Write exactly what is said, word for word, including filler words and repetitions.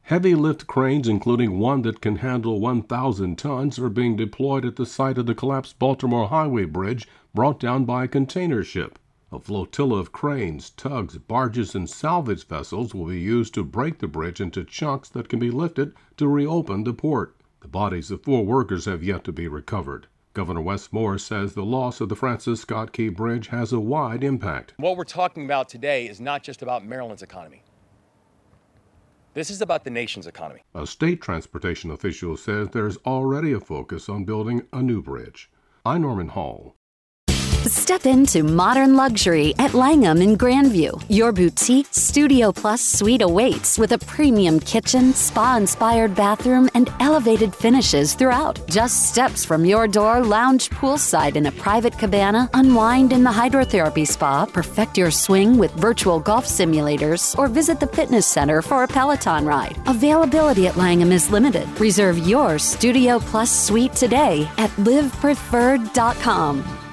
Heavy lift cranes, including one that can handle one thousand tons, are being deployed at the site of the collapsed Baltimore Highway Bridge brought down by a container ship. A flotilla of cranes, tugs, barges, and salvage vessels will be used to break the bridge into chunks that can be lifted to reopen the port. The bodies of four workers have yet to be recovered. Governor Wes Moore says the loss of the Francis Scott Key Bridge has a wide impact. What we're talking about today is not just about Maryland's economy. This is about the nation's economy. A state transportation official says there's already a focus on building a new bridge. I'm Norman Hall. Step into modern luxury at Langham in Grandview. Your boutique Studio Plus suite awaits with a premium kitchen, spa-inspired bathroom, and elevated finishes throughout. Just steps from your door, lounge poolside in a private cabana, unwind in the hydrotherapy spa, perfect your swing with virtual golf simulators, or visit the fitness center for a Peloton ride. Availability at Langham is limited. Reserve your Studio Plus suite today at live preferred dot com.